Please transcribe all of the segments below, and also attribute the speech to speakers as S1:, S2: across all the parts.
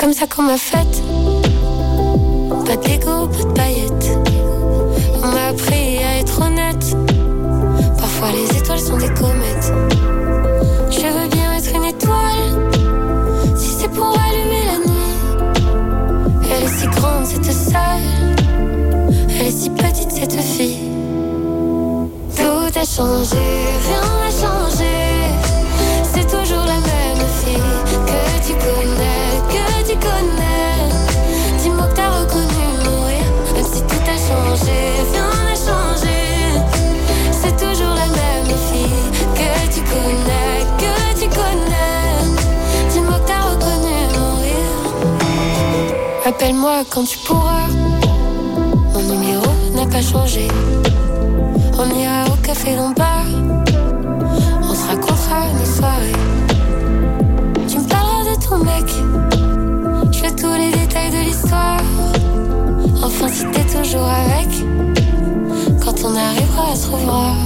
S1: comme ça qu'on m'a faite. Pas d'ego, pas de paillettes. On m'a appris à être honnête. Parfois les étoiles sont des comètes. Je veux bien être une étoile, si c'est pour allumer la nuit. Elle est si grande cette salle, elle est si petite cette fille. Tout a changé, rien n'a changé. C'est toujours la même fille que tu connais. Dis-moi que t'as reconnu mon rire, même si tout a changé, rien n'a changé. C'est toujours la même fille que tu connais. Dis-moi que t'as reconnu mon rire. Appelle-moi quand tu pourras, mon numéro n'a pas changé. On ira au café Lombard, on se racontera nos soirées. Tu me parleras de ton mec, je veux tous les détails de l'histoire. Enfin si t'es toujours avec, quand on arrivera à se revoir.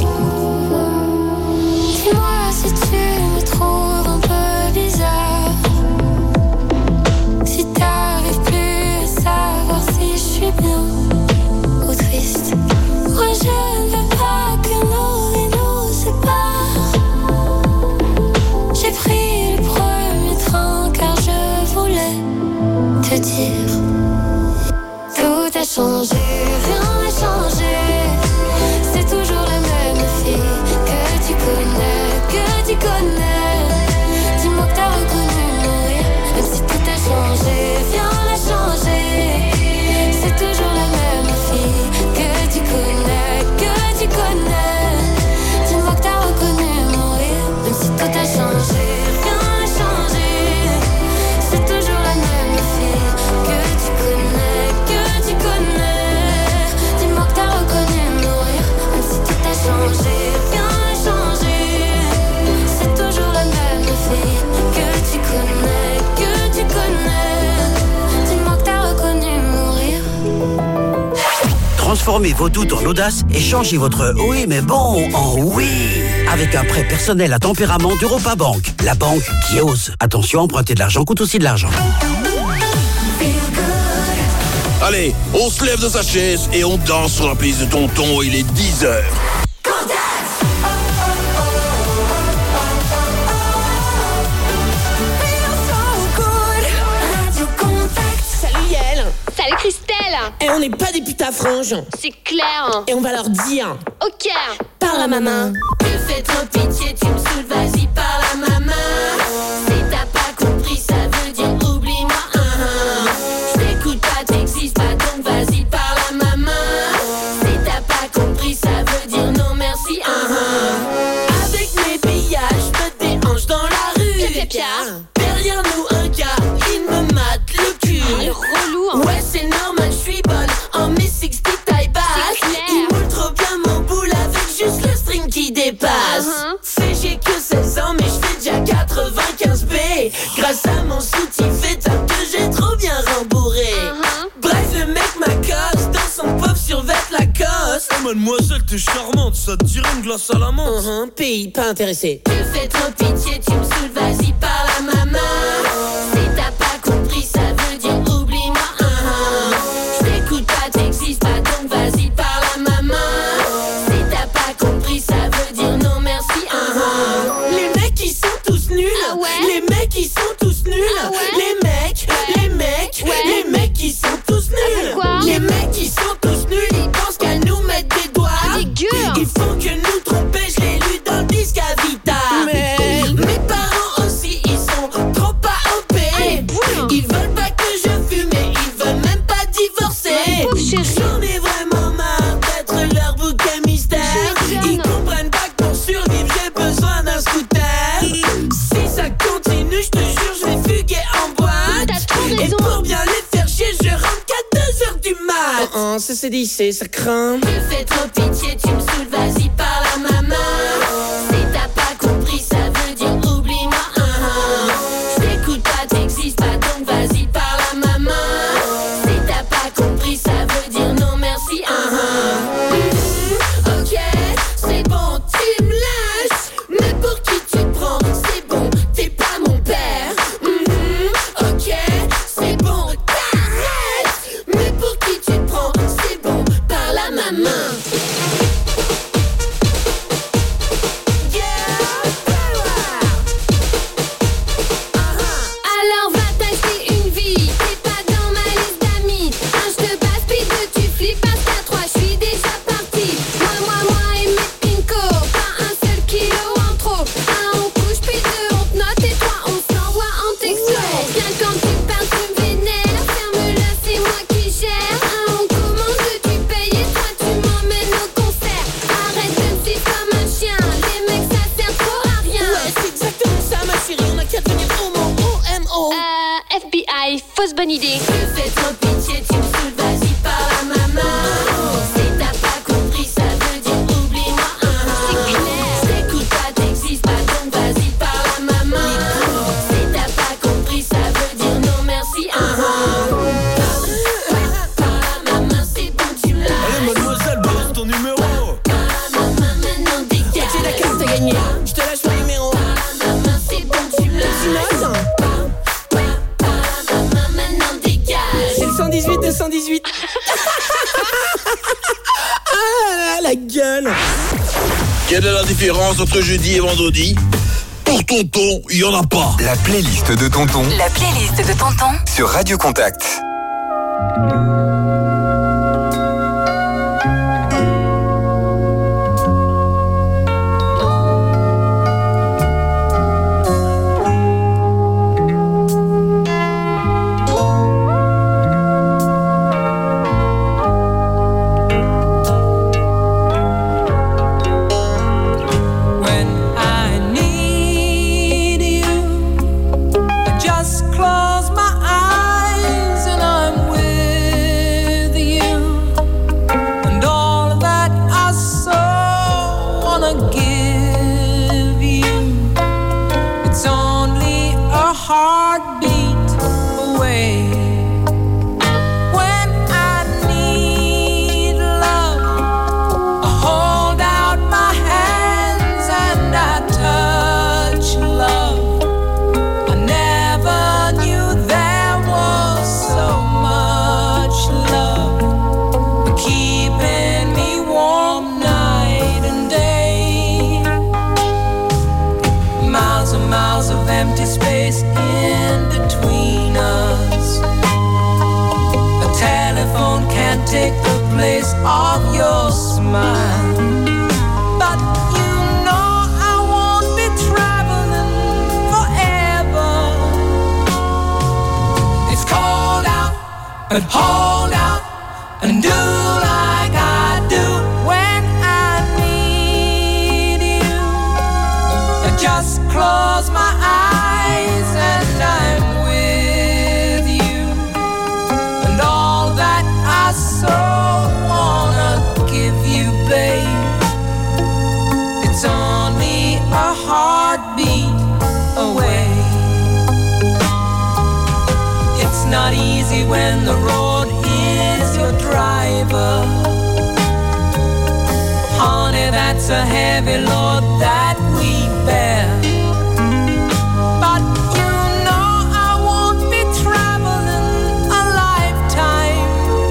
S1: Dis-moi si tu me trouves un peu bizarre, si t'arrives plus à savoir si je suis bien ou triste. Moi je ne veux pas que nos vies nous séparent. J'ai pris le premier train car je voulais te dire. Tout a changé, rien n'a changé. C'est toujours la même fille que tu connais. Dis-moi que t'as reconnu mon rire, même si tout a changé, rien n'a changé. C'est toujours la même fille que tu connais. Dis-moi que t'as reconnu mon rire, même si tout a changé, rien n'a changé. C'est toujours la même fille que tu connais. Dis-moi que t'as reconnu mon rire, même si tout a changé, rien n'a changé. C'est toujours la même fille que tu connais. Dis-moi que t'as reconnu mon rire.
S2: Transformez vos doutes en audace et changez votre « oui mais bon » en « oui » avec un prêt personnel à tempérament d'Europa Bank, la banque qui ose. Attention, emprunter de l'argent coûte aussi de l'argent.
S3: Allez, on se lève de sa chaise et on danse sur la piste de Tonton, il est 10h.
S4: Salut Yael.
S5: Salut Christelle.
S4: Et on n'est pas des putains franges.
S5: C'est clair.
S4: Et on va leur dire.
S5: Ok.
S4: Parle à maman.
S6: Me fais trop pitié, tu me saoules, vas-y parle à maman. Si t'as pas compris, ça veut dire oublie-moi. Je t'écoute pas, t'existes pas, donc vas-y parle à maman. Si t'as pas compris, ça veut dire non merci. Avec mes pillages, je me déhanche dans la rue. Derrière nous un gars, il me mate le cul.
S5: Le relou.
S6: Ouais c'est normal, je suis bonne en mes 60 taille basse. Il moule trop bien mon boule avec juste le string qui dépasse. Fait j'ai que 16 ans mais je fais déjà 95 B. Grâce à mon soutien fait que j'ai trop bien rembourré. Bref le mec m'accoste dans son pauvre survêt Lacoste.
S7: Oh mademoiselle t'es charmante, ça te dirait une glace à la menthe.
S4: Pays pas intéressé.
S6: Me fais trop pitié, tu me saoules, vas-y parle à maman. Si t'as pas compris ça veut dire oublie-moi. Je t'écoute pas, t'existes pas, donc vas-y parle à maman. Si t'as pas compris ça veut dire non merci. Les mecs ils sont tous nuls.
S5: Ah ouais.
S6: Les mecs ils sont tous nuls.
S5: Ah ouais.
S6: Les mecs ils sont tous nuls.
S5: Pourquoi?
S6: Les mecs ils sont tous nuls, ils pensent qu'à nous mettre des doigts.
S5: Dégueu.
S6: Il faut que nous tromper, je l'ai lu dans le disque à Vita.
S4: Mais
S6: Mes parents aussi, ils sont trop pas OP. Ils veulent pas que je fume et ils veulent même pas divorcer.
S5: Pauvre chérie.
S6: J'en ai vraiment marre d'être leur bouquet mystère. Ils comprennent pas que pour survivre j'ai besoin d'un scooter. Si ça continue, je te jure, je vais fuguer en boîte.
S5: T'as trop
S6: Et
S5: raison.
S6: pour bien les faire chier, je rentre qu'à 2h du mat.
S4: ça c'est dit, ça craint.
S6: Me fais trop pitié, tu me saoules, vas-y parle à maman. Si t'as pas compris, ça veut dire oublie-moi. Je t'écoute pas, t'existes pas, donc vas-y parle à maman. Si t'as pas compris, ça veut dire non merci. Ok, c'est bon, tu me lâches. Mais pour qui tu te prends, c'est bon, t'es pas mon père. Ok,
S5: pareil, fausse bonne idée.
S6: Je fais trop pitié, tu me saoules, vas-y parle à maman. Si t'as pas compris, ça veut dire oublie-moi.
S5: C'est clair.
S6: Je t'écoute pas, t'existes pas, donc vas-y parle à maman. Si t'as pas compris, ça veut dire non merci. Parle à maman, c'est bon, tu l'as.
S7: Allez, mademoiselle, balance ton numéro.
S6: Parle à maman, maintenant dégage.
S4: Ok, d'accord, t'as gagné. Je te lâche mon numéro.
S6: Parle à maman, c'est bon, tu l'as.
S4: Tu notes? C'est le 118 de 118. Ah, la gueule.
S3: Quelle est la différence entre jeudi et vendredi? Pour tonton, il y en a pas.
S8: La playlist de Tonton.
S9: La playlist de Tonton
S8: Sur Radio Contact.
S10: But hold out and do like I do when I need you. I just close my eyes and I'm with you. And all that I so wanna give you, babe, it's only a heartbeat away. It's not easy when the road is your driver. Honey, that's a heavy load that we bear. But you know I won't be traveling a lifetime.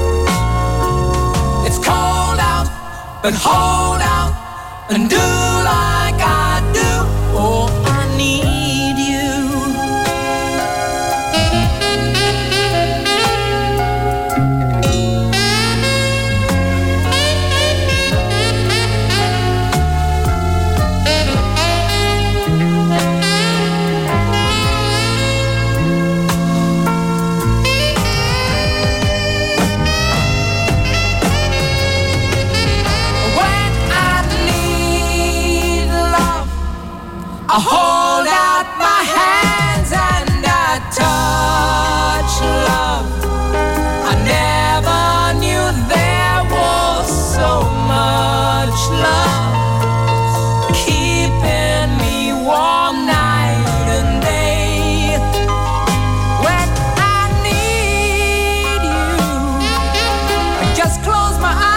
S10: It's cold out, but hold out and do like I do. Oh, I need you. I hold out my hands and I touch love. I never knew there was so much love, keeping me warm night and day. When I need you, I just close my eyes.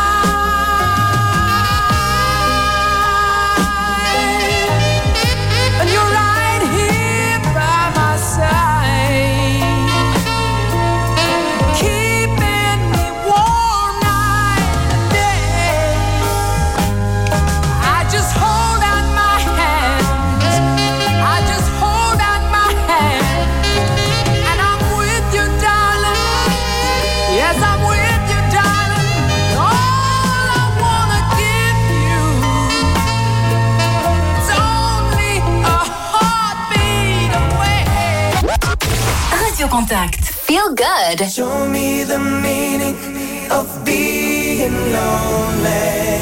S9: Contact. Feel good.
S10: Show me the meaning of being lonely.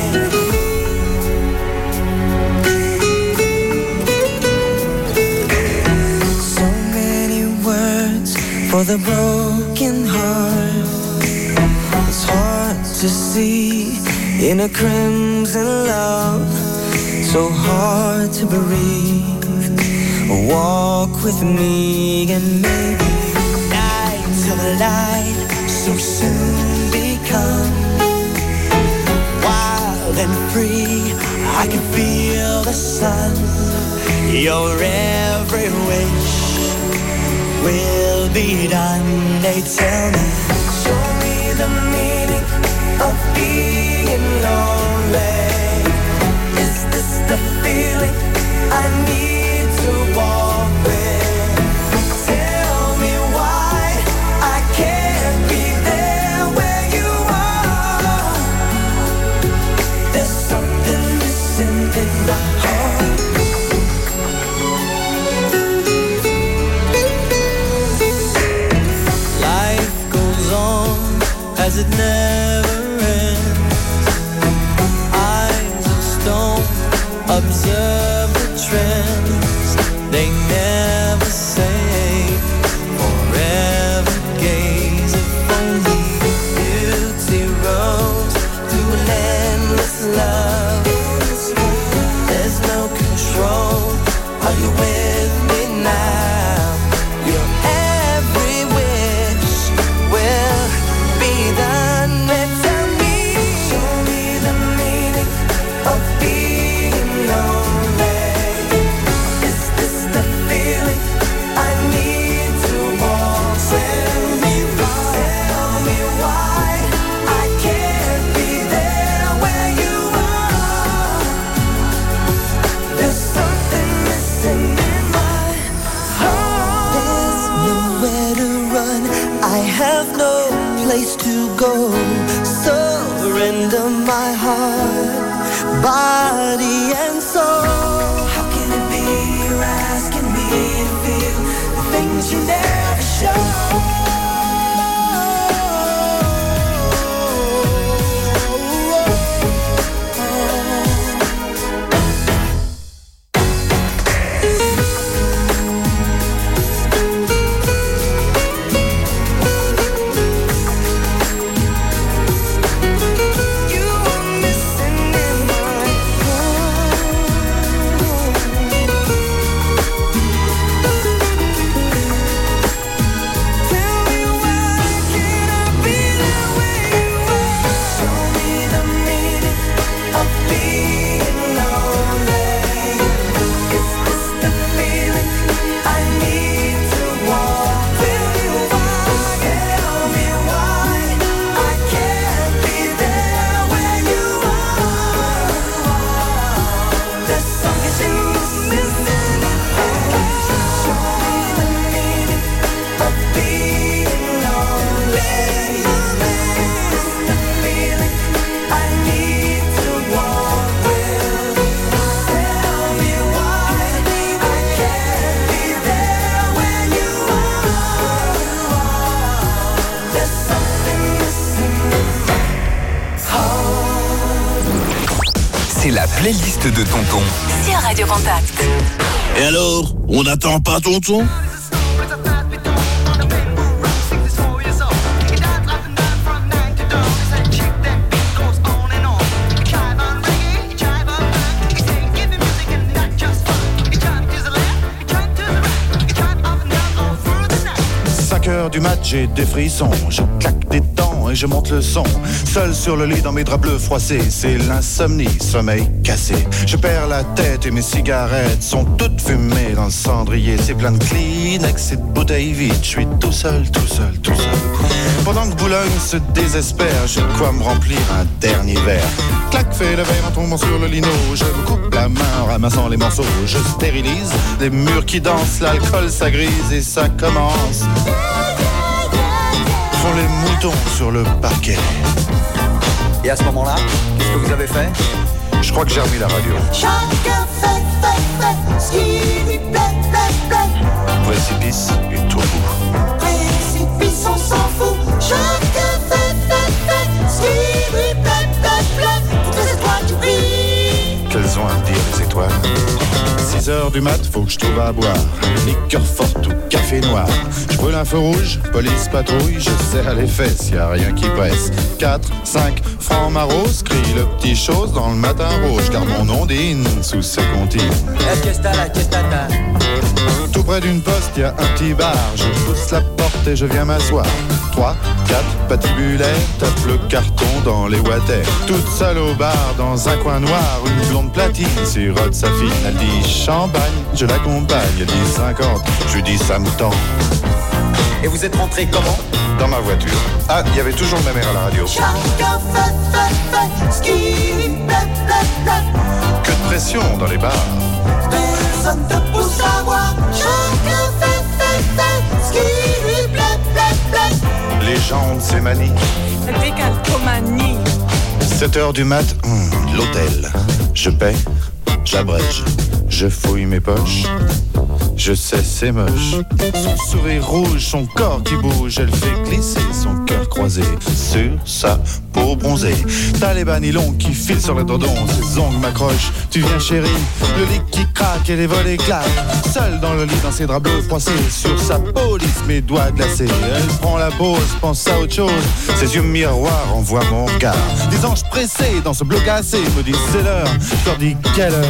S10: So many words
S11: for the broken heart. It's hard to see in a crimson love, so hard to breathe. Walk with me and maybe night till the light so soon become wild and free. I can feel the sun. Your every wish will be done. They tell me, show me the meaning of being lonely. Is this the feeling I need to walk with? Tell me why I can't be there where you are. There's something missing in my heart. Life goes on as it never ends. Eyes of stone observe the trends. They never say forever gaze. If only beauty rose through an endless love. There's no control. Are you with me now? Your every wish will be done. And tell me, show me the meaning of being lonely. Is this the feeling I need to walk? Tell me why I can't be there where you are. There's something missing in my heart. There's nowhere to run. I have no place to go. Surrender my heart, body and soul. How can it be you're asking me to feel the things you never show? You are missing in my Tell me why can't I be there where you are? Show me the meaning of being lonely. Is this the feeling I need to walk? Tell me why I can't be there where you are. There's something missing. Show me the meaning of being lonely. Is this the feeling I need to walk with? Tell me why I can't be there where you are. There's something missing in my heart.
S8: C'est la playlist de Tonton.
S9: Sur Radio Contact.
S3: Et alors, on n'attend pas tonton?
S12: Du match, j'ai des frissons, je claque des dents et je monte le son. Seul sur le lit dans mes draps bleus froissés, c'est l'insomnie, sommeil cassé. Je perds la tête et mes cigarettes sont toutes fumées dans le cendrier. C'est plein de Kleenex et de bouteilles vides, je suis tout seul. Pendant que Boulogne se désespère, j'ai de quoi me remplir un dernier verre. Clac, fait le verre en tombant sur le lino. Je me coupe la main en ramassant les morceaux. Je stérilise les murs qui dansent, l'alcool ça grise et ça commence. Font les moutons sur le parquet.
S13: Et à ce moment-là, qu'est-ce que vous avez fait?
S12: Je crois que j'ai remis la radio.
S11: Chacun fait ce qui lui plaît.
S12: Précipice et tout bout.
S11: Précipice, on s'en fout. Chacun fait ce qui lui plaît. Toutes les étoiles qui brillent.
S12: Qu'elles ont à dire les étoiles. 6h du mat, faut que je trouve à boire. Liqueur forte ou café noir. Je brûle un feu rouge, police patrouille, je serre les fesses, y a rien qui presse. 4, 5 francs marros, crie le petit chose dans le matin rouge, car mon ondine sous ses comptines. Tout près d'une poste, y a un petit bar, je pousse la porte et je viens m'asseoir. 3, 4 patibulaires, tape le carton dans les water. Toute seule au bar, dans un coin noir, une blonde platine sirote sa fille. Elle dit champagne, je l'accompagne, elle dit 50, je lui dis ça me tend.
S13: Et vous êtes rentré comment?
S12: Dans ma voiture. Ah, il y avait toujours ma mère à la radio.
S11: Chacun fait, ce qui lui plaît.
S12: Que de pression dans les bars.
S11: Personne te pousse à voir. Chacun fait, ce qui lui plaît.
S12: Les gens de ces manies.
S10: La décalcomanie.
S12: 7h du mat, l'hôtel. Je paie, j'abrège, je fouille mes poches. Je sais, c'est moche. Son sourire rouge, son corps qui bouge, elle fait glisser son cœur croisé sur sa peau bronzée. T'as les bas nylons qui filent sur le dodon, ses ongles m'accrochent. Tu viens chérie, le lit qui craque et les volets claquent. Seule dans le lit, dans ses draps bleus froissés, sur sa peau lisse, mes doigts glacés. Elle prend la pause, pense à autre chose. Ses yeux miroirs envoient mon regard. Des anges pressés dans ce bleu glacé me disent c'est l'heure. Je leur dis quelle heure.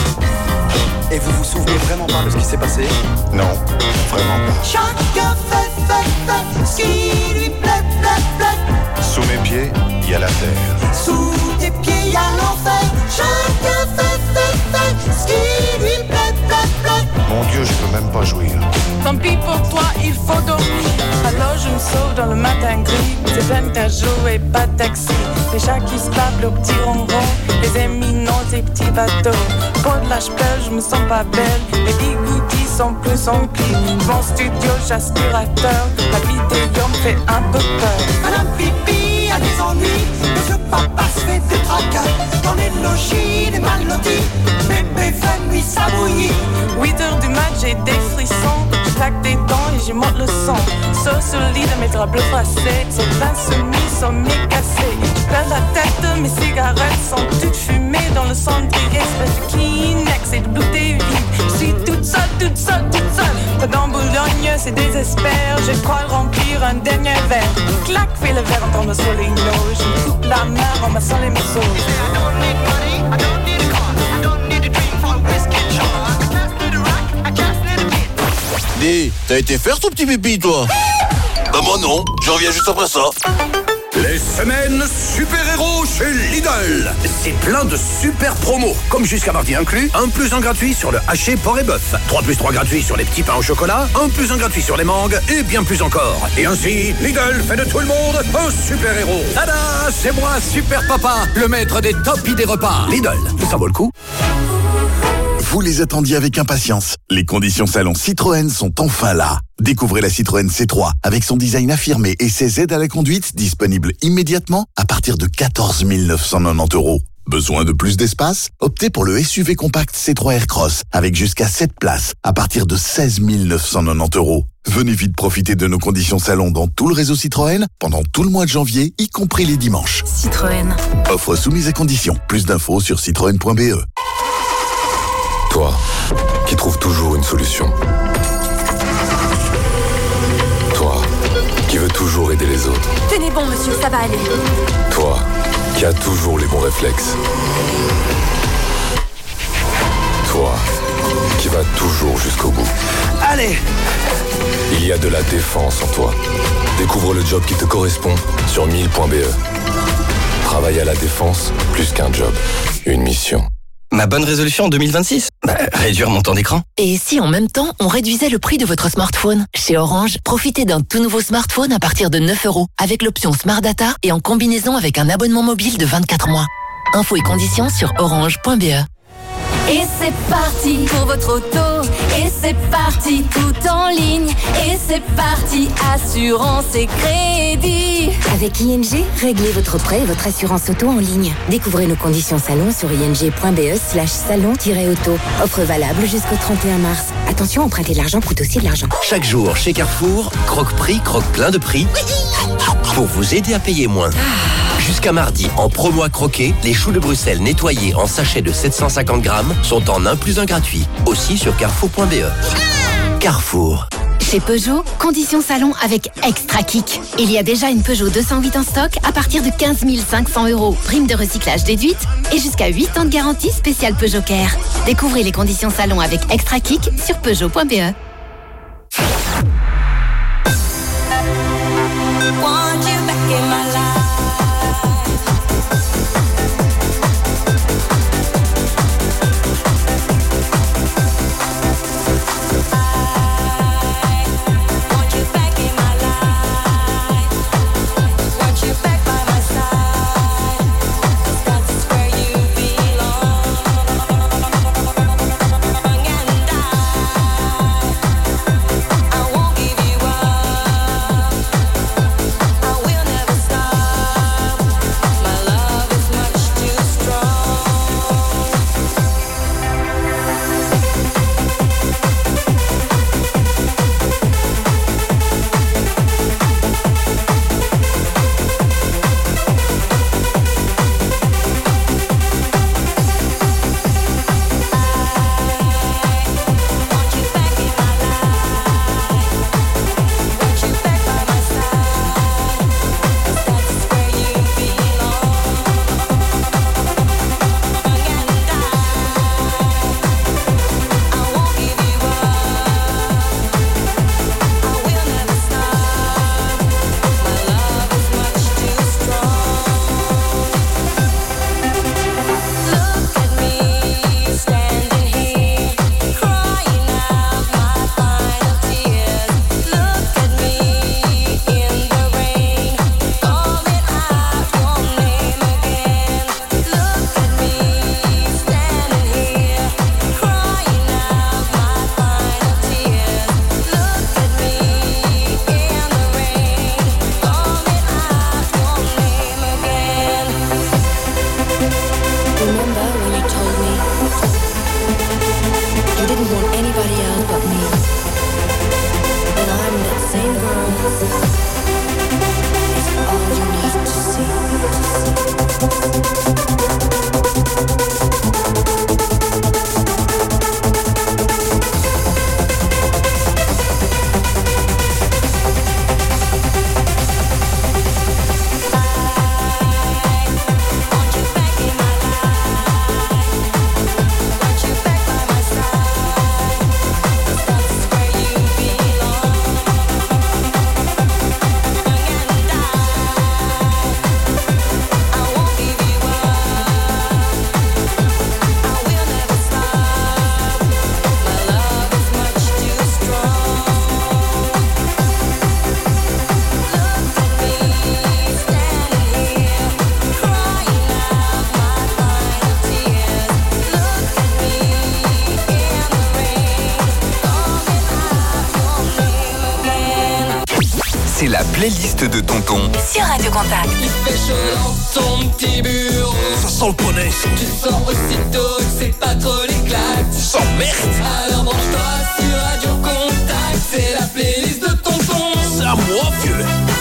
S13: Et vous vous souvenez vraiment pas de ce qui s'est passé?
S12: Non, vraiment pas.
S11: Chacun fait, ce qui lui plaît.
S12: Sous mes pieds, il y a la terre.
S11: Sous tes pieds, il y a l'enfer. Chacun fait, ce qui lui plaît.
S12: Mon Dieu, je peux même pas jouir.
S10: Tant pis pour toi, il faut dormir. Alors je me sauve dans le matin gris. C'est plein de jours et pas de taxi. Les chats qui se tapent le petit ronron. Les éminents, ces petits bateaux. Pour de la ch'pelle, je me sens pas belle. Les bigoudis sont plus emplis. Mon studio, j'aspirateur. La vidéo me fait un peu peur.
S11: Madame Pipi a des ennuis. Monsieur Papa se fait des tracas. Dans les logis, les mal lotis. Bébé fait nuit, ça bouillit.
S10: 8h du mat, j'ai des frissons. Je claque des dents et j'y monte le son. Sur le lit de mes draps bleus froissés. Ces insomnies sont mécassés. Je perds la tête, mes cigarettes sont toutes fumées dans le cendrier. Espèce de Kleenex et de bouteilles vides. Je suis toute seule. Pas dans Boulogne, c'est désespère. Je crois remplir un dernier verre. Clac, fais le verre en tombant sur les noix. Je coupe la main en massant les morceaux.
S3: Dis, t'as été faire ton petit pipi, toi? Bah moi non, je reviens juste après ça.
S14: Les semaines super-héros chez Lidl. C'est plein de super promos. Comme jusqu'à mardi inclus, 1 + 1 gratuit sur le haché porc et bœuf. 3 + 3 gratuit sur les petits pains au chocolat. 1 + 1 gratuit sur les mangues et bien plus encore. Et ainsi, Lidl fait de tout le monde un super-héros. Tada, c'est moi, Super Papa, le maître des top idées repas. Lidl, ça vaut le coup.
S15: Vous les attendiez avec impatience. Les conditions salon Citroën sont enfin là. Découvrez la Citroën C3 avec son design affirmé et ses aides à la conduite disponibles immédiatement à partir de 14 990 €. Besoin de plus d'espace? Optez pour le SUV compact C3 Aircross avec jusqu'à 7 places à partir de 16 990 €. Venez vite profiter de nos conditions salon dans tout le réseau Citroën pendant tout le mois de janvier, y compris les dimanches.
S9: Citroën.
S15: Offre soumise à conditions. Plus d'infos sur citroën.be.
S16: Toi, qui trouves toujours une solution. Toi, qui veux toujours aider les autres.
S9: Tenez bon, monsieur, ça va aller.
S16: Toi, qui as toujours les bons réflexes. Toi, qui vas toujours jusqu'au bout.
S14: Allez!
S16: Il y a de la défense en toi. Découvre le job qui te correspond sur 1000.be. Travailler à la défense, plus qu'un job, une mission.
S17: Ma bonne résolution en 2026 ? Réduire mon temps d'écran.
S18: Et si en même temps, on réduisait le prix de votre smartphone ? Chez Orange, profitez d'un tout nouveau smartphone à partir de 9 € avec l'option Smart Data et en combinaison avec un abonnement mobile de 24 mois. Infos et conditions sur orange.be.
S6: Et c'est parti pour votre auto. Et c'est parti tout en ligne. Et c'est parti assurance et crédit.
S19: Avec ING, réglez votre prêt et votre assurance auto en ligne. Découvrez nos conditions salon sur ing.be/salon-auto. Offre valable jusqu'au 31 mars. Attention, emprunter de l'argent coûte aussi de l'argent.
S17: Chaque jour, chez Carrefour, croque-prix, croque plein de prix pour vous aider à payer moins. Jusqu'à mardi, en promo à croquer, les choux de Bruxelles nettoyés en sachet de 750 grammes sont en 1 + 1 gratuit. Aussi sur carrefour.be. Carrefour.
S19: Chez Peugeot, conditions salon avec Extra Kick. Il y a déjà une Peugeot 208 en stock à partir de 15 500 €. Prime de recyclage déduite et jusqu'à 8 ans de garantie spéciale Peugeot Care. Découvrez les conditions salon avec Extra Kick sur Peugeot.be.
S8: C'est la playlist de Tonton
S9: sur Radio Contact.
S11: Il fait chaud dans ton petit bureau.
S3: Ça sent le poney.
S11: Tu sens aussitôt que c'est pas trop l'éclate.
S3: Sans merde.
S11: Alors branche-toi sur Radio Contact. C'est la playlist de Tonton.
S3: C'est à moi, vieux.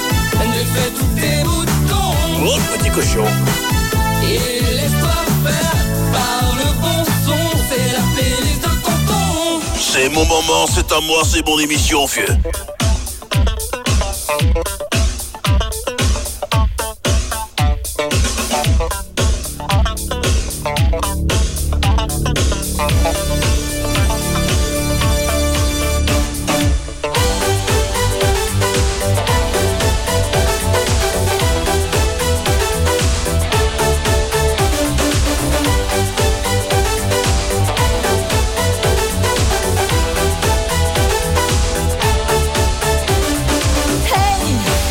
S11: Défais tous tes boutons.
S3: Oh, petit cochon.
S11: Et laisse-toi faire par le bon son. C'est la playlist de Tonton.
S3: C'est mon moment, c'est à moi, c'est mon émission, vieux.
S11: Hey!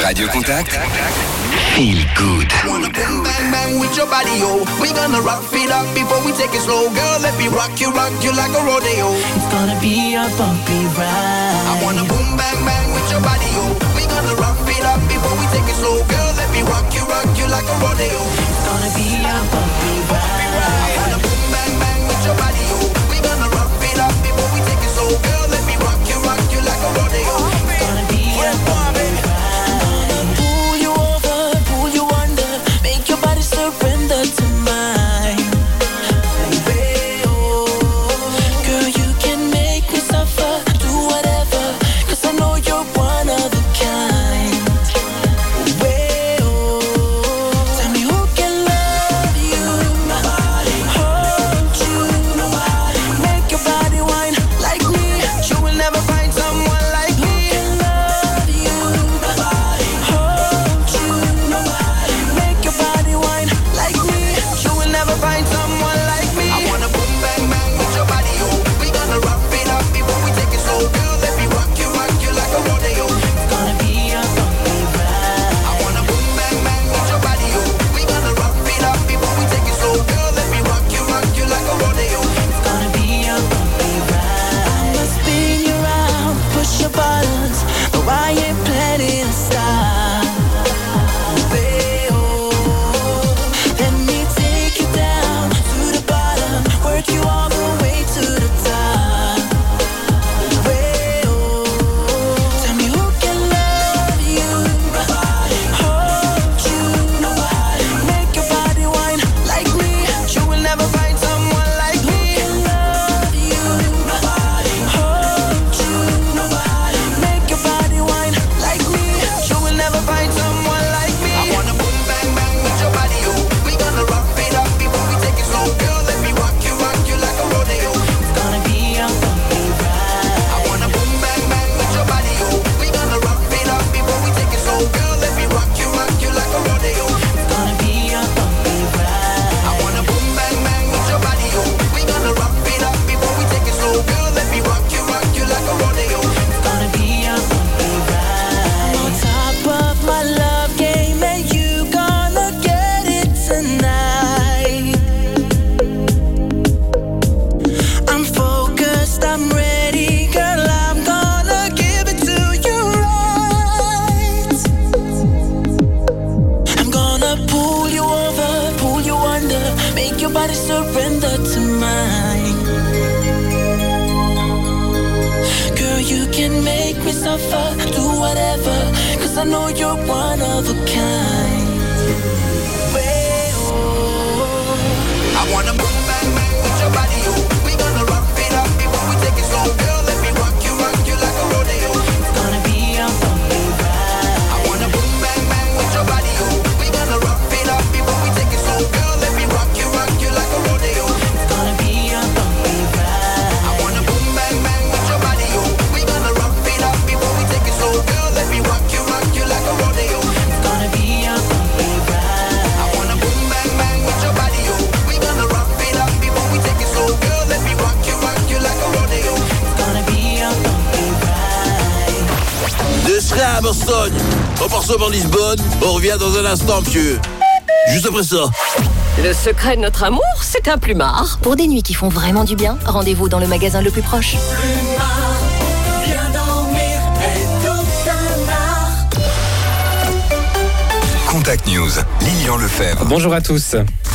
S8: Radio Contact.
S20: Feel good.
S11: Wanna boom bang bang with your body, yo. We gonna rock it up before we take it slow. Girl, let me rock you like a rodeo.
S10: It's gonna be a bumpy ride.
S11: I wanna boom bang bang with your body, yo. We gonna rock it up before we take it slow. Girl, let me rock you like a rodeo.
S10: It's gonna be a bumpy ride.
S11: I wanna boom bang bang with your body, yo. We gonna rock it up before we take it slow. Girl, let me rock you like a rodeo.
S10: It's gonna be a bumpy ride. Pull you over, pull you under, make your body surrender to mine. Baby, oh, girl, you can make me suffer, do whatever, 'cause I know you're one of a kind. Baby, oh, tell me who can love you, hold you, make your body whine like me. You will never find someone like me. Love you, hold you, make your body whine like me. You will never find someone like me.
S11: I wanna boom bang bang with your body, yo. We gonna rock it up before we take it slow. Girl, let me rock you like a rodeo.
S10: It's gonna be a bumpy ride.
S11: I wanna boom bang bang with your body, yo. We gonna rock it up before we take it slow. Girl, let me rock you like a rodeo.
S10: It's gonna be a bumpy ride. I'ma spin you around, push your buttons, but I ain't planning to stop. Baby, oh, let me take you down to the bottom, work you all the way to the top. Baby, oh, tell me who can love you, hold you, make your body whine like me. You will never find someone like me. Love you, hold you, make your body whine like me. You will never find someone like me.
S11: I wanna boom bang bang with your body, yo. We gonna rock it up before we take it slow. Girl, let me rock you like a rodeo.
S10: It's gonna be a bumpy ride.
S11: I wanna boom bang bang with your body, yo. We gonna rock it up before we take it slow. Girl, let me rock you like a rodeo.
S10: It's gonna be a bumpy ride.
S11: I wanna boom bang bang with your body, yo. We gonna rock it up before we take it slow. Girl, let me rock you like a rodeo.
S10: It's gonna be a bumpy ride. I'm on top of my love game and you gonna get it tonight. I'm focused, I'm ready, girl, I'm gonna give it to you right. I'm gonna pull you over, pull you under, make your body surrender to mine. Girl, you can make me suffer, do whatever, 'cause I know you're one of a kind. Way, oh.
S11: I wanna boom bang bang with your body, yo. We gonna rock it up before we take it slow. Girl, let me rock you like a rodeo.
S10: It's gonna be a bumpy ride.
S11: I wanna boom bang bang with your body, yo. We gonna rock it up before we take it slow. Girl, let me rock you like a rodeo.
S10: It's gonna be a bumpy ride.
S11: I wanna boom bang bang with your body, yo. We gonna rock it up before we take it slow. Girl, let me rock you like a rodeo.
S10: It's gonna be a bumpy ride.
S11: I wanna boom bang bang with your body, yo. We gonna rock it up before we take it slow. Girl, let me rock you like a rodeo.
S10: It's gonna be a bumpy ride.
S3: De Sra à Boston, en passant par Lisbonne, on revient dans un instant, monsieur. Juste après ça.
S5: Le secret de notre amour, c'est un plumard.
S18: Pour des nuits qui font vraiment du bien, rendez-vous dans le magasin le plus proche.
S11: Bien dormir et tout un art.
S8: Contact News, Lilian Lefebvre.
S21: Bonjour à tous.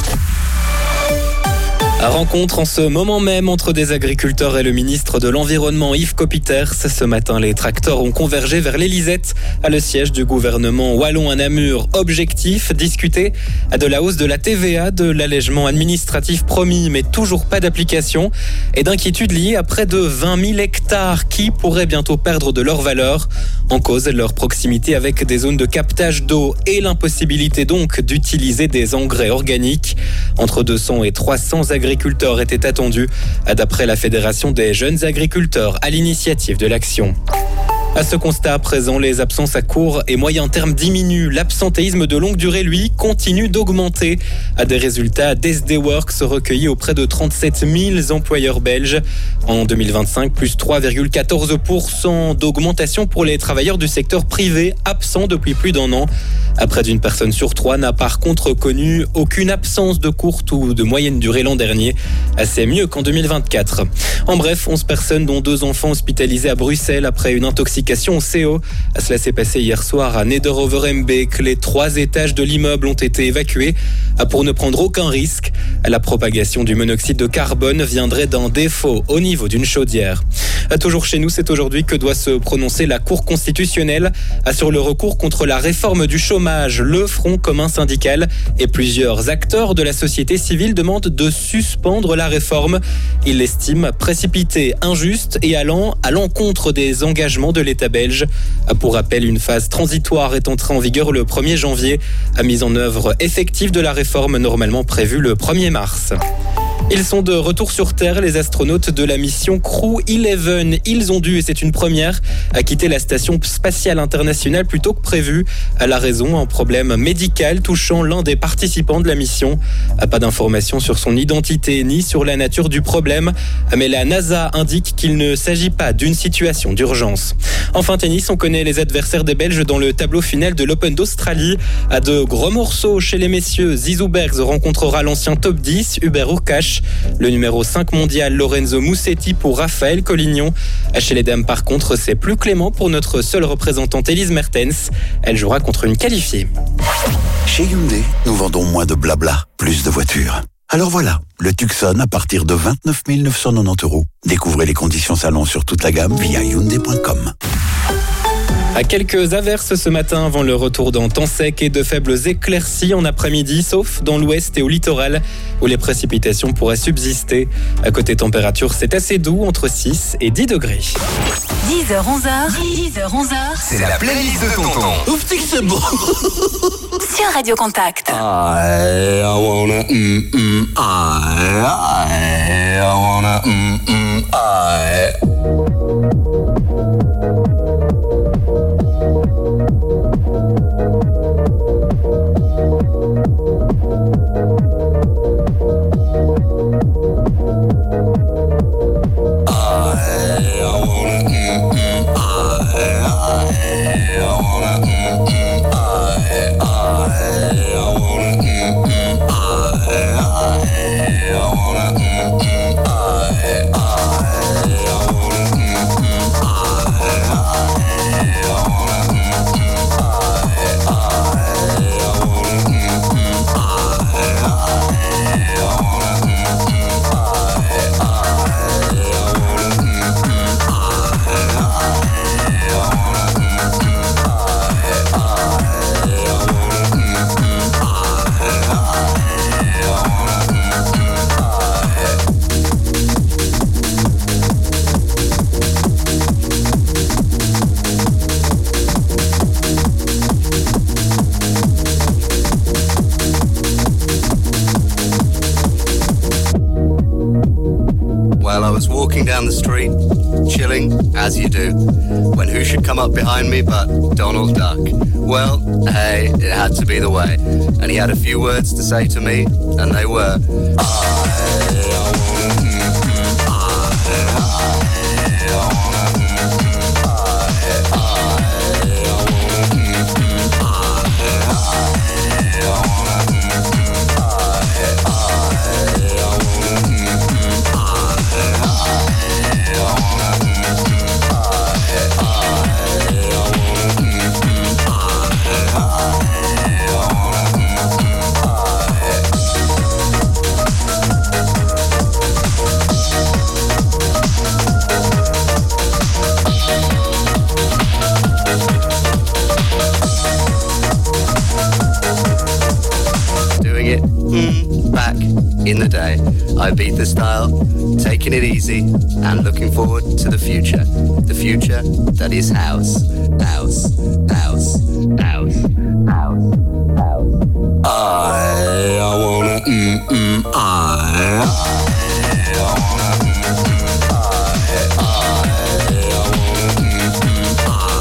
S21: Rencontre en ce moment même entre des agriculteurs et le ministre de l'Environnement Yves Copiters. Ce matin, les tracteurs ont convergé vers l'Élysette, à le siège du gouvernement wallon à Namur. Objectif, discuter de la hausse de la TVA, de l'allègement administratif promis mais toujours pas d'application et d'inquiétudes liées à près de 20 000 hectares qui pourraient bientôt perdre de leur valeur. En cause, leur proximité avec des zones de captage d'eau et l'impossibilité donc d'utiliser des engrais organiques. Entre 200 et 300 agriculteurs étaient attendus, d'après la Fédération des jeunes agriculteurs, à l'initiative de l'action. À ce constat à présent, les absences à court et moyen terme diminuent. L'absentéisme de longue durée, lui, continue d'augmenter. À des résultats d'SD Works recueillis auprès de 37 000 employeurs belges. En 2025, plus 3,14% d'augmentation pour les travailleurs du secteur privé absents depuis plus d'un an. Près d'une personne sur 3 n'a par contre connu aucune absence de courte ou de moyenne durée l'an dernier. C'est mieux qu'en 2024. En bref, 11 personnes dont 2 enfants hospitalisés à Bruxelles après une intoxication au CO. Cela s'est passé hier soir à Neder-Overembeek. Les 3 étages de l'immeuble ont été évacués pour ne prendre aucun risque. La propagation du monoxyde de carbone viendrait d'un défaut au niveau d'une chaudière. Toujours chez nous, c'est aujourd'hui que doit se prononcer la Cour constitutionnelle sur le recours contre la réforme du chômage. Le Front commun syndical et plusieurs acteurs de la société civile demandent de suspendre la réforme. Ils l'estiment précipitée, injuste et allant à l'encontre des engagements de l'État belge. Pour rappel, une phase transitoire est entrée en vigueur le 1er janvier, à mise en œuvre effective de la réforme normalement prévue le 1er mars. Ils sont de retour sur Terre, les astronautes de la mission Crew 11. Ils ont dû, et c'est une première, quitter la station spatiale internationale plus tôt que prévu. À la raison, un problème médical touchant l'un des participants de la mission. Pas d'informations sur son identité ni sur la nature du problème, mais la NASA indique qu'il ne s'agit pas d'une situation d'urgence. Enfin tennis, on connaît les adversaires des Belges dans le tableau final de l'Open d'Australie. À de gros morceaux chez les messieurs, Zizou Bergs rencontrera l'ancien top 10, Hubert Hurkacz. Le numéro 5 mondial, Lorenzo Musetti pour Raphaël Collignon. Chez les dames, par contre, c'est plus clément pour notre seule représentante Elise Mertens. Elle jouera contre une qualifiée.
S15: Chez Hyundai, nous vendons moins de blabla, plus de voitures. Alors voilà, le Tucson à partir de 29 990 €. Découvrez les conditions salon sur toute la gamme via Hyundai.com.
S21: À quelques averses ce matin avant le retour d'un temps sec et de faibles éclaircies en après-midi, sauf dans l'ouest et au littoral où les précipitations pourraient subsister. À côté température, c'est assez doux, entre 6 et 10 degrés.
S9: 10h-11h.
S8: C'est la playlist de Tonton.
S3: Ouf, c'est bon.
S9: Sur Radio Contact.
S14: I wanna I wanna
S13: Down the street, chilling, as you do, when who should come up behind me but Donald Duck? Well, hey, it had to be the way, and he had a few words to say to me, and they were, back in the day. I beat the style, taking it easy, and looking forward to the future. The future that is house, house, house, house, house, house. I wanna I wanna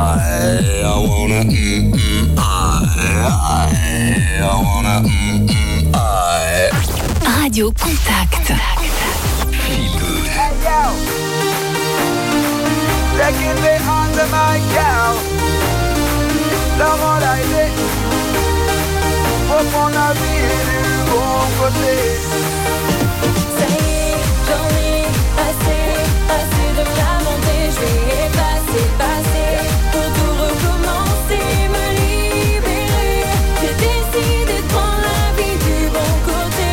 S3: I wanna I.
S9: Radio Contact.
S3: Feel good.
S11: Hey yo, taking me on the mic, girl. Laurent Laillé, faut qu'on la vie du bon côté.
S6: Ça y est, j'en ai assez de me lamenter. Je vais passer pour tout recommencer, me libérer. J'ai décidé de prendre la vie du bon côté.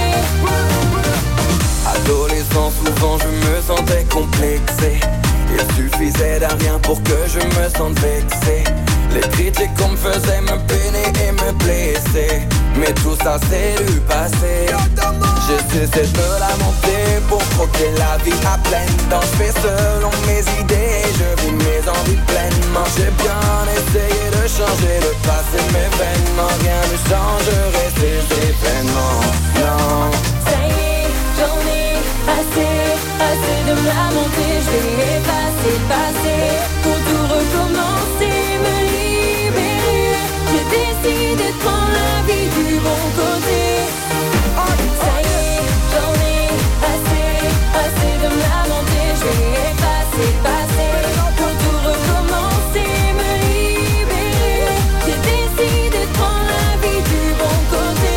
S1: Adolescent, souvent je me sentais complexé. Il suffisait d'un rien pour que je me sente vexé. Les critiques qu'on me faisait me peiner et me blesser. Mais tout ça c'est du passé. J'ai cessé de me lamenter pour croquer la vie à pleine dents. Je fais selon mes idées, je vis mes envies pleinement. J'ai bien essayé de changer le passé, mais vainement rien ne changerait ces événements. Non.
S6: Ça y est, j'en ai assez de me lamenter. Je vais passer pour tout recommencer, me libérer. J'ai décidé de prendre la vie du bon côté. Ça y est, j'en ai assez de me lamenter. Je vais passer pour tout recommencer, me libérer. J'ai décidé de prendre la vie du bon côté.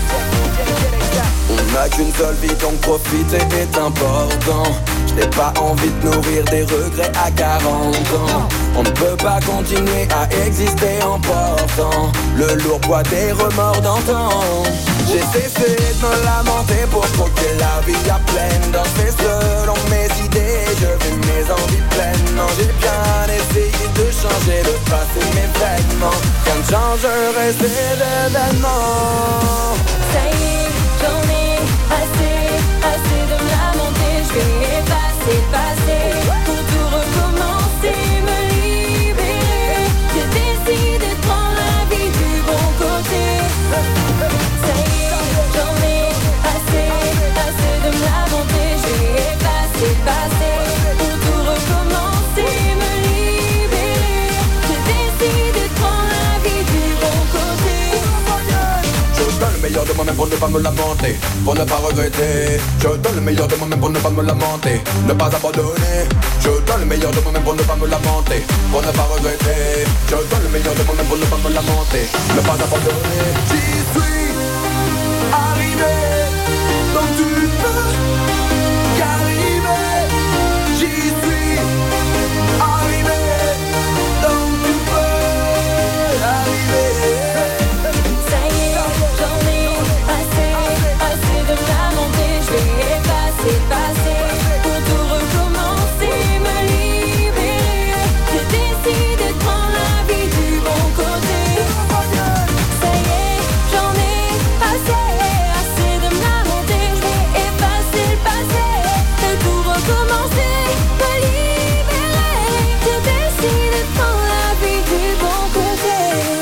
S1: On n'a qu'une seule vie donc profiter est important. Je n'ai pas envie de nourrir des regrets à 40 ans. On ne peut pas continuer à exister en portant le lourd poids des remords d'antan. J'ai cessé de me lamenter pour croquer la vie à pleine dents. Je fais selon mes idées, je vis mes envies pleinement. J'ai bien essayé de changer le passé, mais vraiment rien ne changerait ces événements.
S6: Ça y est, j'en ai assez de me lamenter. Je vais passer pour tout recommencer, me libérer. J'ai décidé de prendre la vie du bon côté. Ça y est, j'en ai assez de me lamenter. Je vais passer pour tout recommencer, me libérer. J'ai décidé de prendre la vie du bon côté.
S1: Je donne le meilleur de moi-même pour ne pas me lamenter, pour ne pas regretter. Je donne le meilleur de moi-même pour ne pas me lamenter, ne pas abandonner. Je donne le meilleur de moi-même pour ne pas me lamenter, pour ne pas regretter. Je donne le meilleur de moi-même pour ne pas me lamenter, ne pas abandonner.
S11: J'y suis arrivé, donc tu peux y arriver. J'y suis arrivé, donc tu peux y arriver.
S6: Ça y est, j'en ai assez de me lamenter. Je vais passer pour tout recommencer, me libérer. J'ai décidé de prendre la vie du bon côté. Ça y est, j'en ai assez de me lamenter. Je vais effacer le passé et tout recommencer, me libérer. J'ai décidé de prendre la vie du bon côté.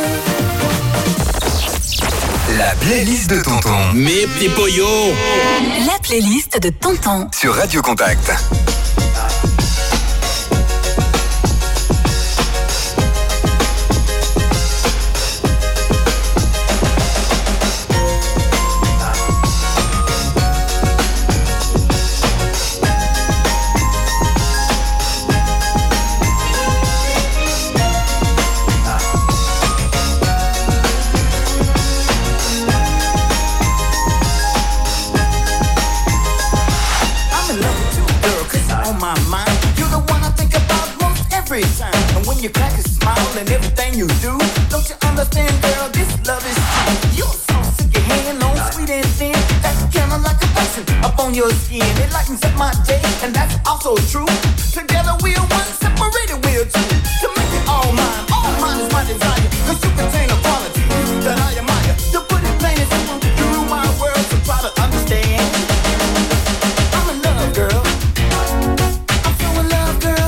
S8: La playlist de Tonton.
S3: Mes petits poyos.
S9: La playlist de Tonton.
S8: Sur Radio Contact.
S11: You crack a smile and everything you do. Don't you understand, girl? This love is true. You're so sick, your hand on sweet and thin. That's kinda like a passion up on your skin. It lightens up my day, and that's also true. Together we're one, separated we're two. To make it all mine is my desire. Cause you contain a quality that I admire. To put it plain and simple, you rule my world, so try to understand. I'm in love, girl. I'm so in love, girl.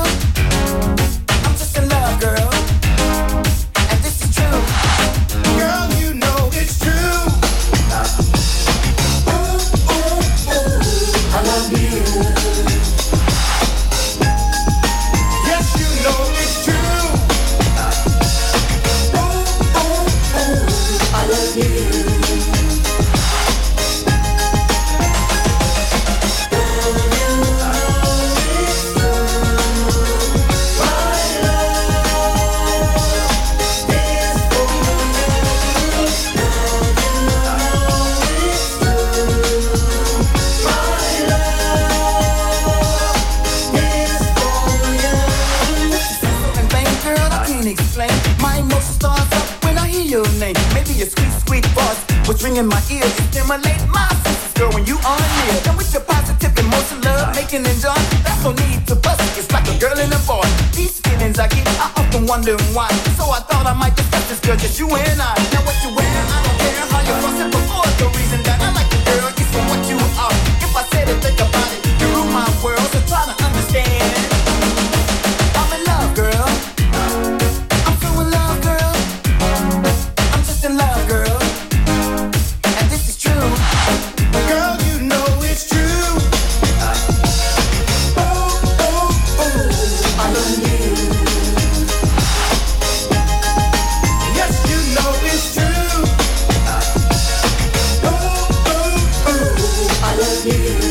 S11: Girl, and this is true. Girl, you know it's true. Ooh, ooh, ooh, I love you. Yes, you know it's true. can't explain. My emotion starts up when I hear your name. Maybe your sweet, sweet voice was ringing my ears. You stimulate my senses, girl, when you are near. And with your positive emotion, love, making and joy, that's no need to bust it. It's like a girl and a boy. These feelings I get, I often wonder why. So I thought I might discuss this, girl, just you and I. Now what you wear, I don't care how you fuss it before. The reason that I like you, girl, is for what you are. If I said it, think about it. You rule my world, so try to understand. I'm in love, girl. I'm so in love, girl. I'm just in love, girl. And this is true. Girl, you know it's true. Oh, oh, oh, I love you. Yes, you know it's true. Oh, oh, oh, I love you.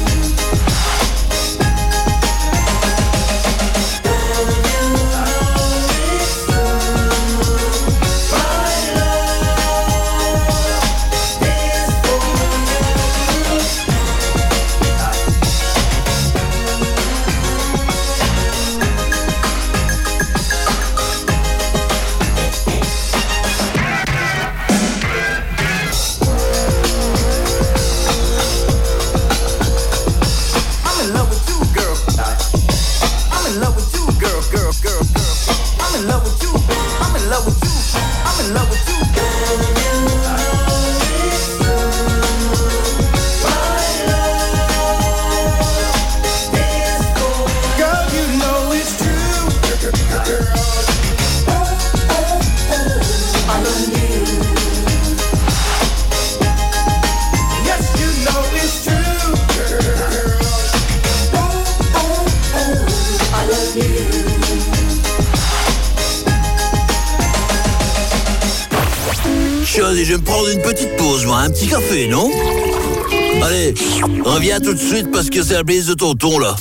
S3: Allez, je vais me prendre une petite pause, moi, un petit café, non? Allez, reviens tout de suite parce que c'est la playlist de tonton, là.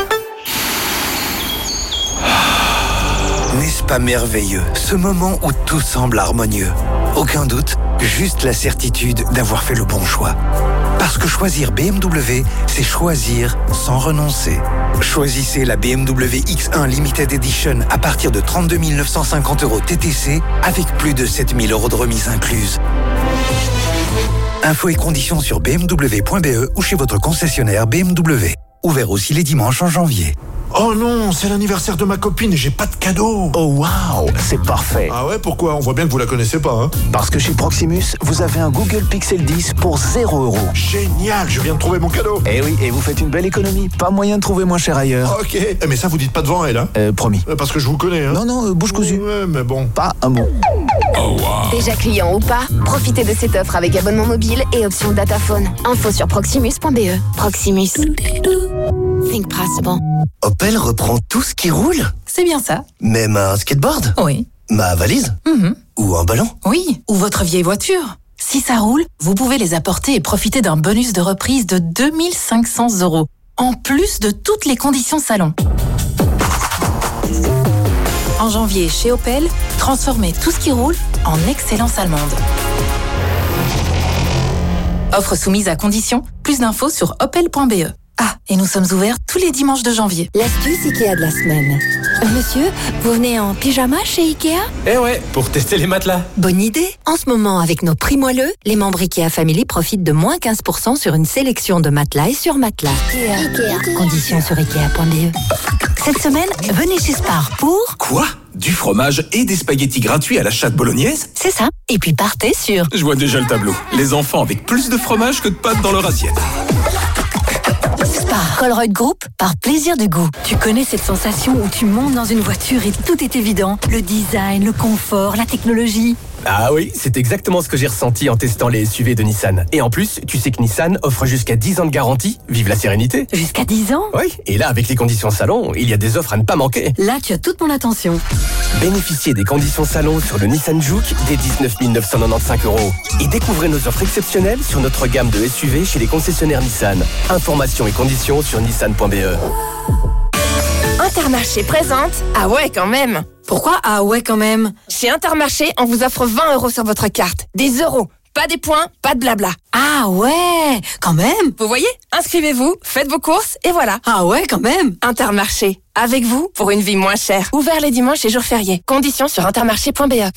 S2: N'est-ce pas merveilleux, ce moment où tout semble harmonieux? Aucun doute, juste la certitude d'avoir fait le bon choix. Parce que choisir BMW, c'est choisir sans renoncer. Choisissez la BMW X1 Limited Edition à partir de 32 950 € TTC avec plus de 7 000 € de remise incluse. Infos et conditions sur bmw.be ou chez votre concessionnaire BMW. Ouvert aussi les dimanches en janvier.
S12: Oh non, c'est l'anniversaire de ma copine et j'ai pas de cadeau.
S22: Oh waouh, c'est parfait.
S12: Ah ouais, pourquoi? On voit bien que vous la connaissez pas, hein.
S22: Parce que chez Proximus, vous avez un Google Pixel 10 pour 0 €.
S12: Génial, je viens de trouver mon cadeau.
S22: Eh oui, et vous faites une belle économie. Pas moyen de trouver moins cher ailleurs.
S12: Ok, mais ça vous dites pas devant elle, hein.
S22: Promis.
S12: Parce que je vous connais, hein.
S22: Non, bouche cousue.
S12: Ouais, mais bon.
S22: Pas un mot.
S12: Oh wow.
S19: Déjà client ou pas, profitez de cette offre avec abonnement mobile et option dataphone. Info sur proximus.be. Proximus. Think possible.
S17: Opel reprend tout ce qui roule?
S23: C'est bien ça.
S17: Même un skateboard?
S23: Oui.
S17: Ma valise? Ou un ballon?
S23: Oui, ou votre vieille voiture. Si ça roule, vous pouvez les apporter et profiter d'un bonus de reprise de 2 500 €, en plus de toutes les conditions salon. En janvier, chez Opel, transformez tout ce qui roule en excellence allemande. Offre soumise à condition. Plus d'infos sur opel.be. Ah, et nous sommes ouverts tous les dimanches de janvier.
S19: L'astuce Ikea de la semaine. Monsieur, vous venez en pyjama chez Ikea?
S24: Eh ouais, pour tester les matelas.
S19: Bonne idée. En ce moment, avec nos prix moelleux, les membres Ikea Family profitent de moins 15% sur une sélection de matelas et sur matelas. Ikea. Conditions sur Ikea.be. Cette semaine, venez chez Spar pour...
S24: Quoi? Du fromage et des spaghettis gratuits à la chatte bolognaise?
S19: C'est ça. Et puis partez sur...
S24: Je vois déjà le tableau. Les enfants avec plus de fromage que de pâtes dans leur assiette.
S19: Spar, Colruyt Group, par plaisir de goût.
S25: Tu connais cette sensation où tu montes dans une voiture et tout est évident? Le design, le confort, la technologie.
S24: Ah oui, c'est exactement ce que j'ai ressenti en testant les SUV de Nissan. Et en plus, tu sais que Nissan offre jusqu'à 10 ans de garantie. Vive la sérénité.
S25: Jusqu'à 10 ans?
S24: Oui, et là, avec les conditions salon, il y a des offres à ne pas manquer.
S25: Là, tu as toute mon attention.
S24: Bénéficiez des conditions salon sur le Nissan Juke dès 19 995 €. Et découvrez nos offres exceptionnelles sur notre gamme de SUV chez les concessionnaires Nissan. Informations et conditions sur nissan.be.
S26: Intermarché présente. Ah ouais, quand même.
S23: Pourquoi ah ouais, quand même?
S26: Chez Intermarché, on vous offre 20 € sur votre carte. Des euros. Pas des points, pas de blabla.
S23: Ah ouais, quand même.
S26: Vous voyez? Inscrivez-vous, faites vos courses et voilà.
S23: Ah ouais, quand même.
S26: Intermarché. Avec vous, pour une vie moins chère. Ouvert les dimanches et jours fériés. Conditions sur intermarché.be.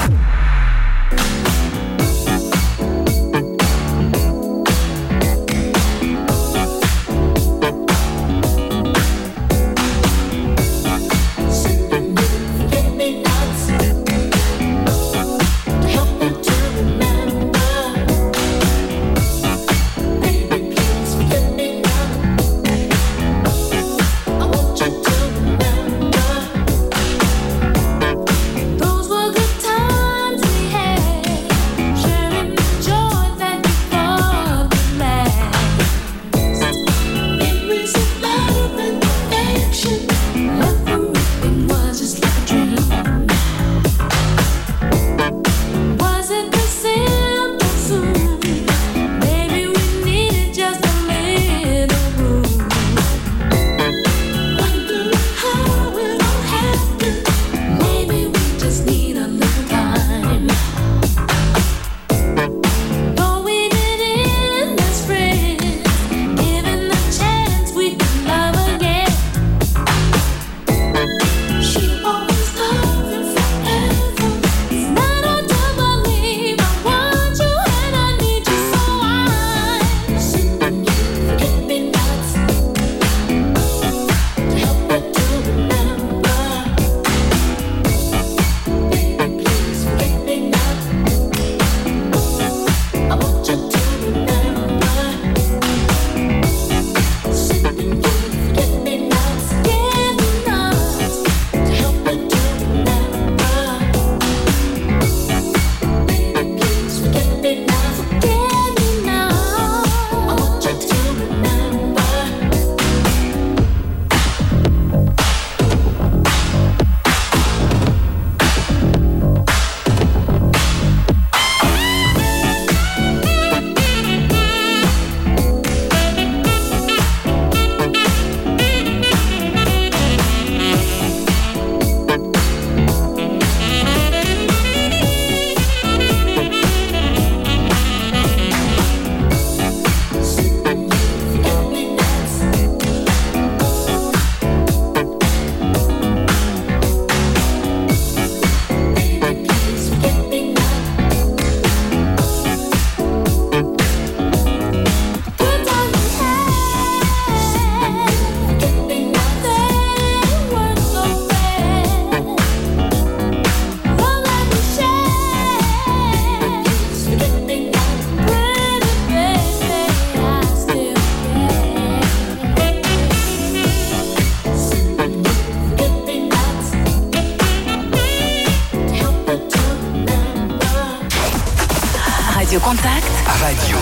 S9: Radio Contact.
S8: Radio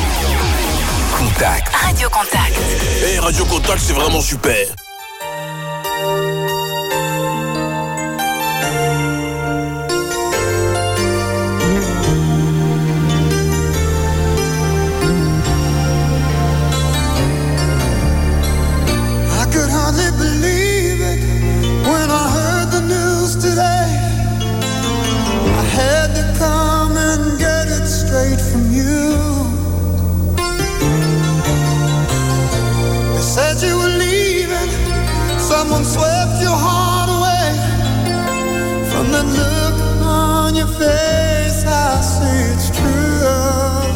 S8: Contact.
S9: Radio Contact.
S3: Hey, Radio Contact, c'est vraiment super.
S11: I could hardly believe it when I heard the news today. I had to come and get it straight from you. They said you were leaving, someone swept your heart away. From the look on your face, I see it's true.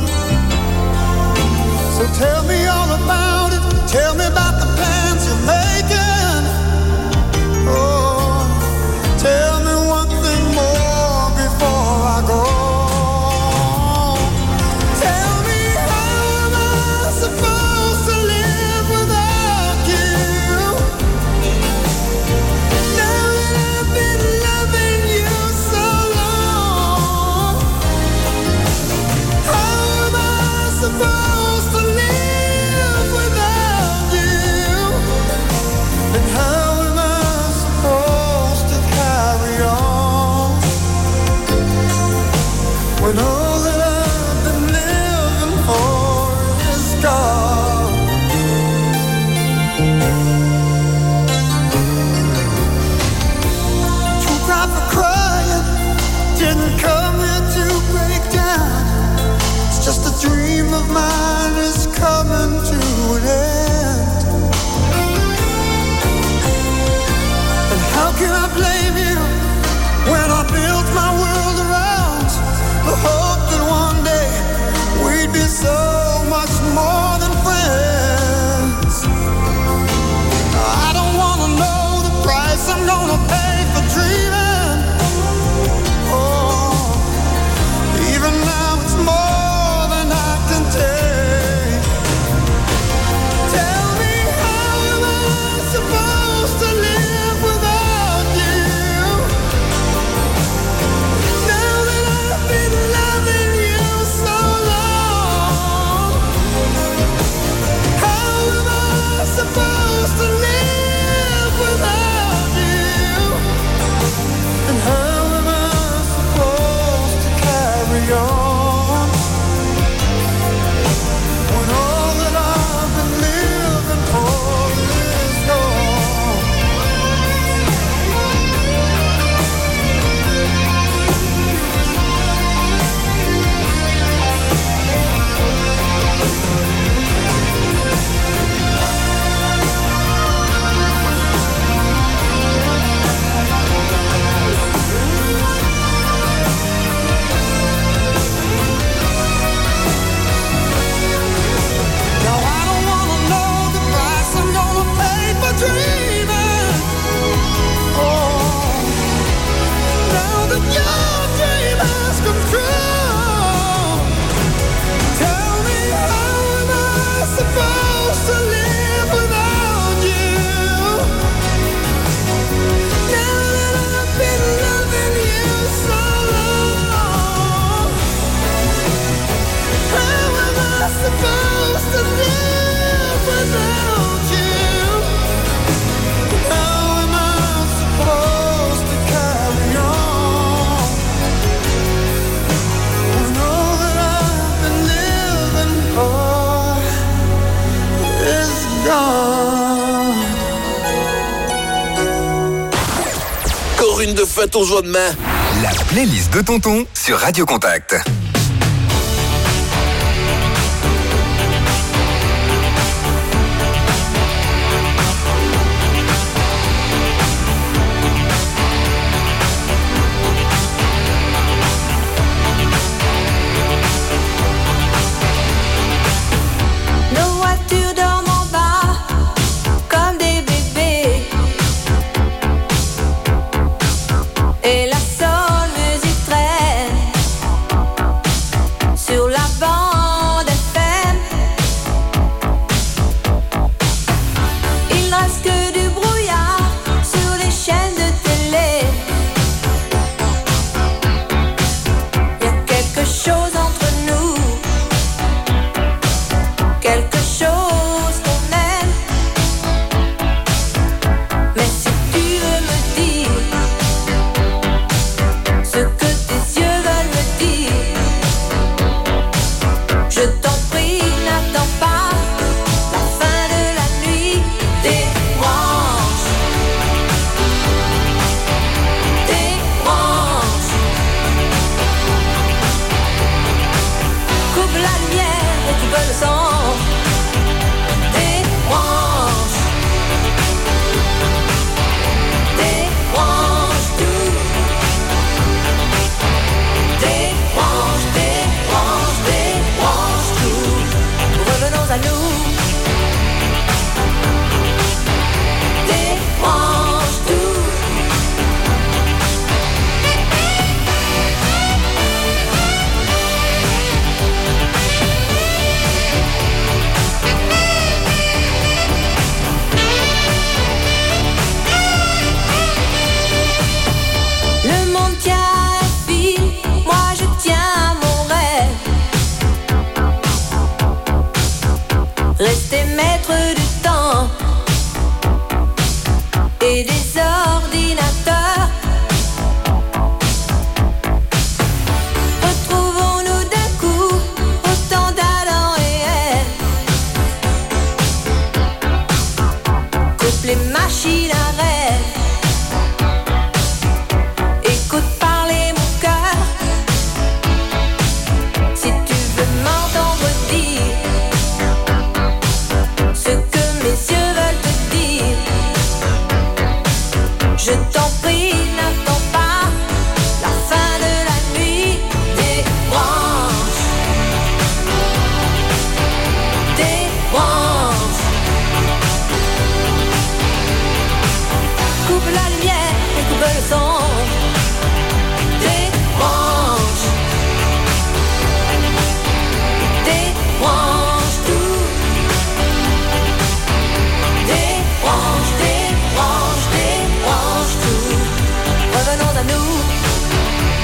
S11: So tell me all about it, tell me about the plans you're making. Oh, tell me one thing more before I go. Tell me, how am I supposed to live without you? Now that I've been loving you so long, how am I supposed to live without you? And how am I supposed to carry on when all that I've been living for is gone? Too proud for crying, didn't come here to break down. It's just a dream of mine is coming to an end.
S3: fête aux joies de main.
S8: La playlist de Tonton sur Radio Contact.
S11: Nos voitures dorment en bas comme des bébés. Et la soul musique traîne sur la bande FM. Il ne reste que du brouillard sur les chaînes de télé. Il y a quelque chose